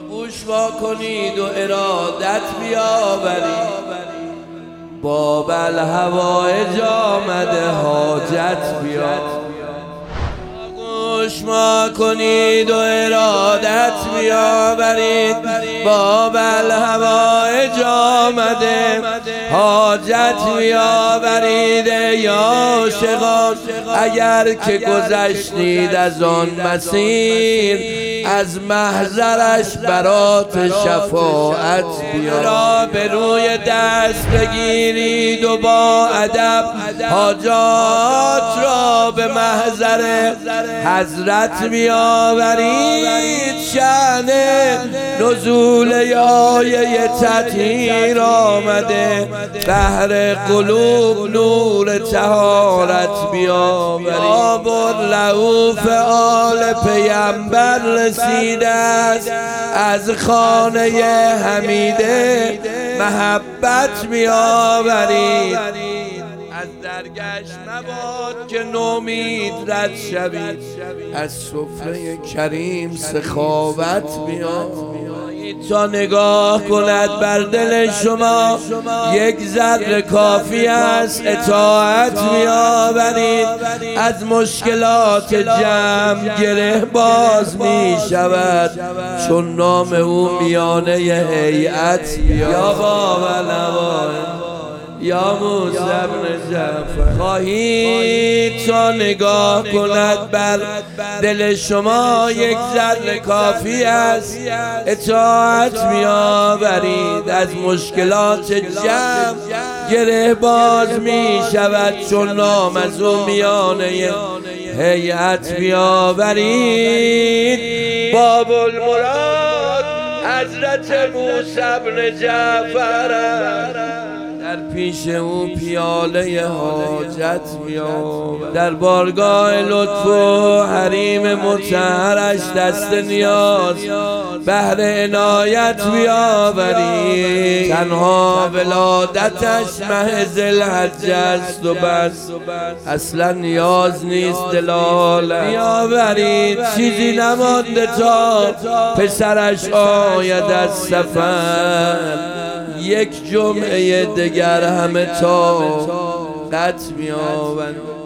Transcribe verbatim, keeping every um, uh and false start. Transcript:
گوش وا کنید و ارادت بیاورید، باب الهوایج آمده حاجت بیاورید. گوش ما کنید و ارادت بیاورید، باب الهوایج آمده حاجت بیاورید. یا عاشقان اگر که گذشتید از آن مسیر، از محضرش برات شفاعت بیارید. به روی دست بگیرید و با ادب حاجات را به محضر حضرت بیاورید. شأن نزول آیه تطهیر آمده، بهر قلوب نور طهارت بیاورید. آب الرؤوف آل پیمبر رسیده است، از خانه حمیده محبت بیاورید. از درگشت مباد که نومید رد شوید، از سفره کریم سخاوت بیاورید. تا نگاه کند بر دل شما یک ذره کافی است، اطاعت بیاورید. از مشکلات جمع گره باز می شود، چون نام او میانه هیئت بیاورید. یا باب الهوایج یا موسی بن جعفر، خواهید تا نگاه کند بر دل شما یک ذره کافی است، اطاعت بیاورید. از مشکلات جمع گره باز می شود، چون نام از او میانه هیئت بیاورید. باب المراد حضرت موسی بن جعفر، در پیش او پیاله حاجت بیاورید. در بارگاه لطف و حریم مطهرش دست نیاز بهر عنایت بیاورید. تنها ولادتش محض الحج است و بس، اصلا نیاز نیست دلالت بیاورید. چیزی نمانده تا پسرش آید از سفر، یک جمعه دگر همه تا قط می‌آورند.